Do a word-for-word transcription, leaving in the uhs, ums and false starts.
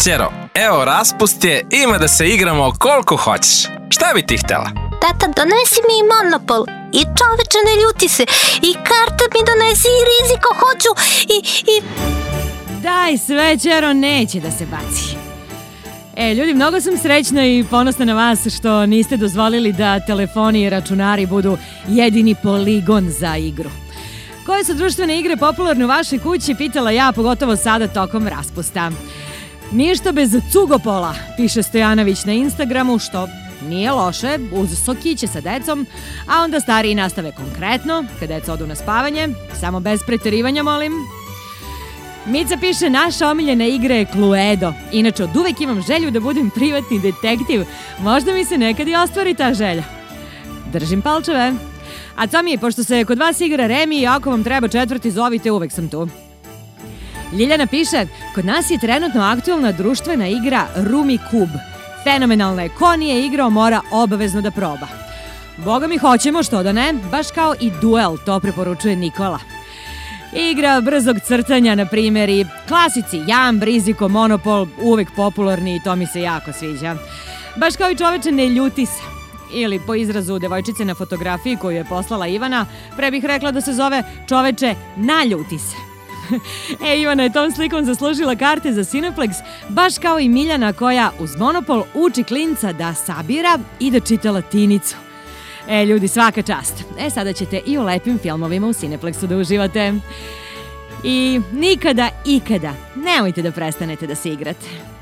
Ćero, evo raspust je, ima da se igramo koliko hoćeš. Šta bi ti htela? Tata, donesi mi i Monopol. I čoveče, ne ljuti se. I karta mi donesi i riziko hoću. I, i... Daj sve, Ćero, neće da se baci. E, ljudi, mnogo sam srećna i ponosna na vas što niste dozvolili da telefoni i računari budu jedini poligon za igru. Koje su društvene igre popularne u vašoj kući, pitala ja, pogotovo sada tokom raspusta. Ništa bez cugopola, piše Stojanović na Instagramu, što nije loše, uz sokiće sa decom, a onda stariji nastave konkretno, kad deca odu na spavanje, samo bez preterivanja, molim. Mica piše, naša omiljena igra je Cluedo. Inače, od uvek imam želju da budem privatni detektiv. Možda mi se nekad i ostvari ta želja. Držim palčeve. A to mi je, pošto se kod vas igra Remi i ako vam treba četvrti, zovite, uvek sam tu. Ljiljana piše, kod nas je trenutno aktualna društvena igra Rumi Kub. Fenomenalna je, ko nije igrao mora obavezno da proba. Boga mi hoćemo, što da ne, baš kao i duel, to preporučuje Nikola. Igra brzog crtanja, na primjer, i klasici Jamb, Riziko, Monopol, uvek popularni i to mi se jako sviđa. Baš kao i čoveče, ne ljuti se. Ili po izrazu devojčice na fotografiji koju je poslala Ivana, pre bih rekla da se zove čoveče, naljuti se. E, Ivana je tom slikom zaslužila karte za Cineplex, baš kao i Miljana koja uz Monopol uči klinca da sabira i da čita latinicu. E, ljudi, svaka čast. E, sada ćete i u lepim filmovima u Cineplexu da uživate. I nikada, ikada, nemojte da prestanete da se igrate.